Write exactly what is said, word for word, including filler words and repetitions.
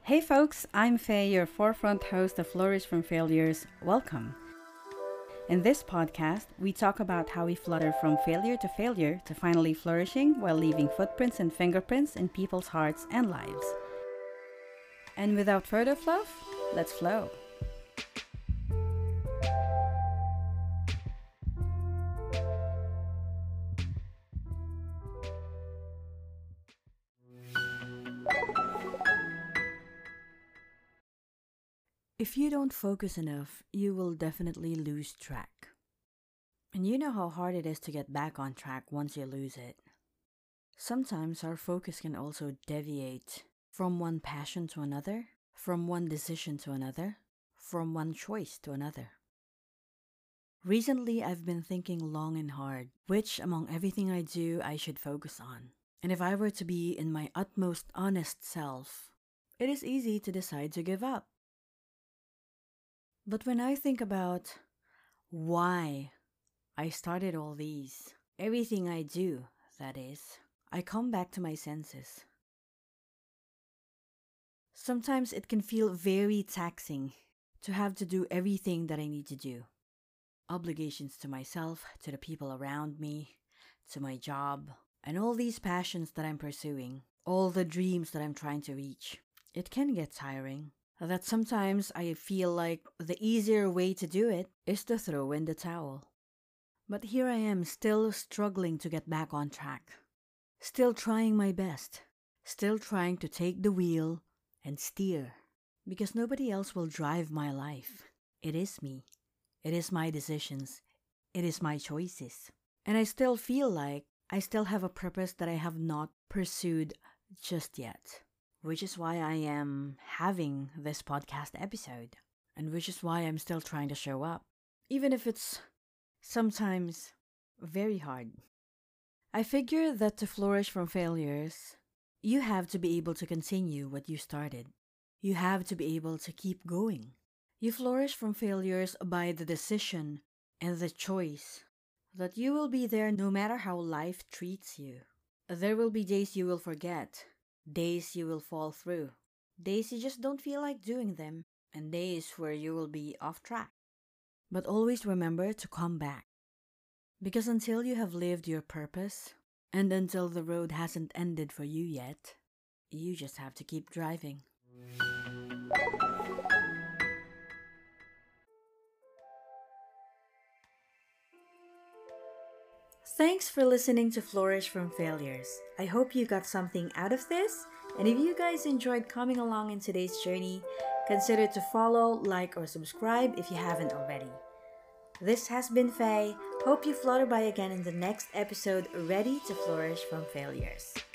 Hey folks, I'm Faye, your forefront host of Flourish from Failures. Welcome. In this podcast, we talk about how we flutter from failure to failure to finally flourishing while leaving footprints and fingerprints in people's hearts and lives. And without further fluff, let's flow. If you don't focus enough, you will definitely lose track. And you know how hard it is to get back on track once you lose it. Sometimes our focus can also deviate from one passion to another, from one decision to another, from one choice to another. Recently, I've been thinking long and hard which among everything I do I should focus on. And if I were to be in my utmost honest self, it is easy to decide to give up. But when I think about why I started all these, everything I do, that is, I come back to my senses. Sometimes it can feel very taxing to have to do everything that I need to do. Obligations to myself, to the people around me, to my job, and all these passions that I'm pursuing, all the dreams that I'm trying to reach. It can get tiring. That sometimes I feel like the easier way to do it is to throw in the towel. But here I am still struggling to get back on track. Still trying my best. Still trying to take the wheel and steer. Because nobody else will drive my life. It is me. It is my decisions. It is my choices. And I still feel like I still have a purpose that I have not pursued just yet. Which is why I am having this podcast episode. And which is why I'm still trying to show up. Even if it's sometimes very hard. I figure that to flourish from failures, you have to be able to continue what you started. You have to be able to keep going. You flourish from failures by the decision and the choice that you will be there no matter how life treats you. There will be days you will forget. Days you will fall through. Days you just don't feel like doing them. And days where you will be off track. But always remember to come back. Because until you have lived your purpose, and until the road hasn't ended for you yet, you just have to keep driving. Thanks for listening to Flourish from Failures. I hope you got something out of this, and if you guys enjoyed coming along in today's journey, consider to follow, like, or subscribe if you haven't already. This has been Faye. Hope you flutter by again in the next episode, ready to flourish from failures.